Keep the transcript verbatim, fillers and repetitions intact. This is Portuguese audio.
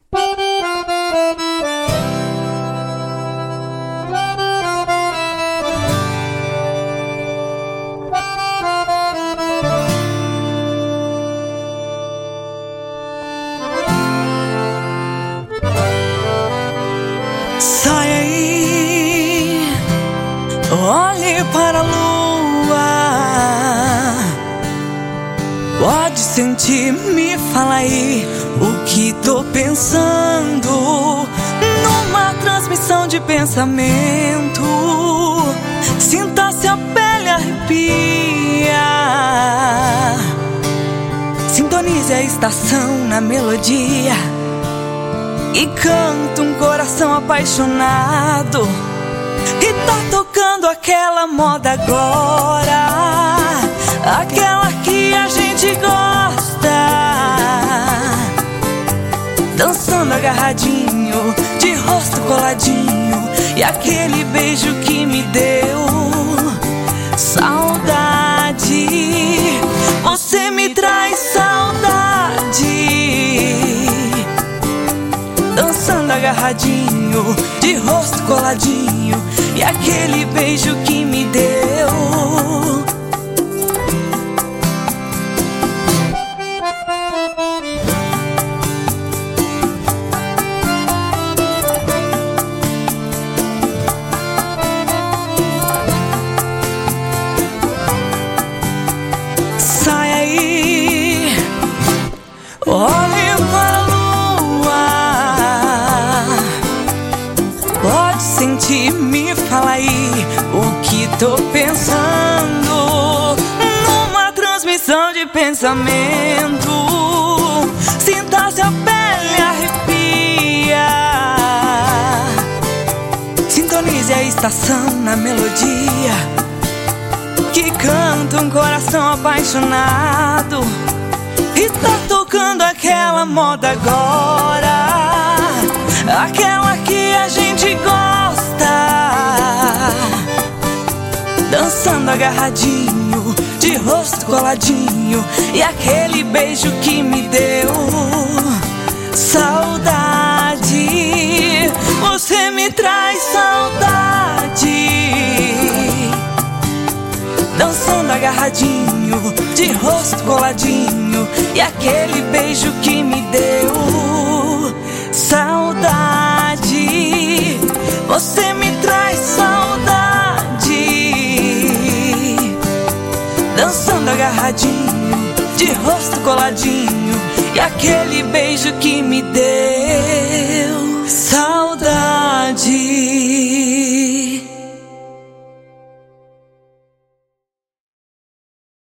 Sai aí, olhe para a lua. Pode sentir, me fala aí o que tô pensando. Numa transmissão de pensamento, sinta-se a pele arrepia. Sintonize a estação na melodia e canta um coração apaixonado. E tá tocando aquela moda agora, aquela que a gente gosta. Dançando agarradinho, de rosto coladinho, e aquele beijo que me deu saudade. Você me traz saudade. Dançando agarradinho, de rosto coladinho, e aquele beijo que me deu. Sai aí, olhe para a lua. Pode sentir, me fala aí o que tô pensando. Numa transmissão de pensamento, sinta-se a pele arrepia. Sintonize a estação na melodia que canta um coração apaixonado. E tá tocando aquela moda agora, aquela que a gente gosta. Dançando agarradinho, de rosto coladinho, e aquele beijo que me deu saudade. Você me traz saudade. Dançando agarradinho, de rosto coladinho, e aquele beijo que me deu saudade. Você me traz saudade. Dançando agarradinho, de rosto coladinho, e aquele beijo que me deu